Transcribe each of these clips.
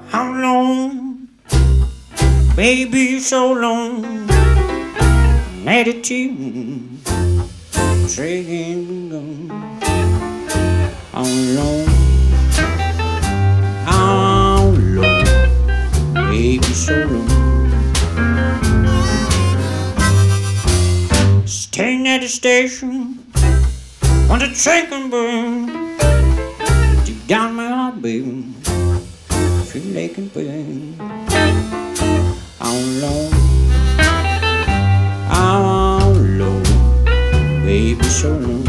How long, baby, so long? Attitude, saying how long, baby, so long. Staying at the station, on the train can burn deep down my heart, baby. Feel like it burn. How long, baby, so long.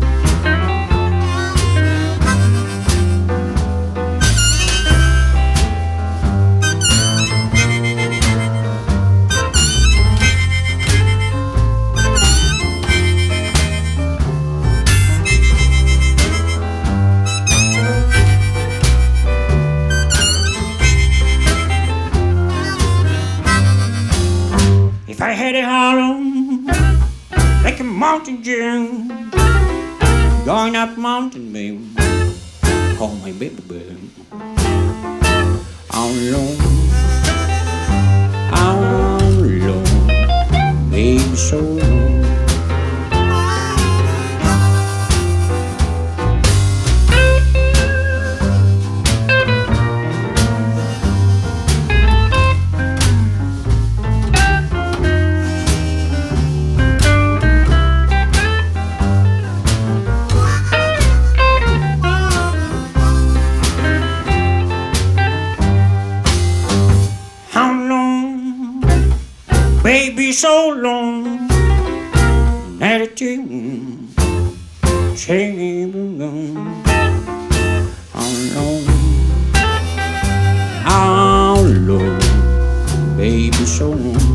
If I had a hollow like a mountain gem, going up mountain, baby, call my baby bird. How long, baby, so long. Baby, so long, attitude, changing on. How long, baby, so long.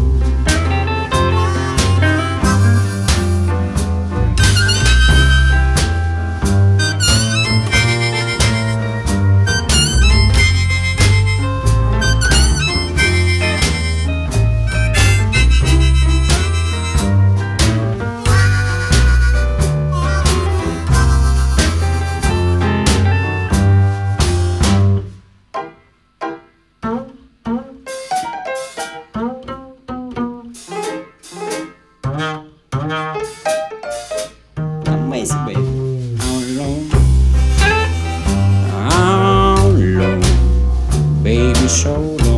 Amazing, baby. How long, baby, so long.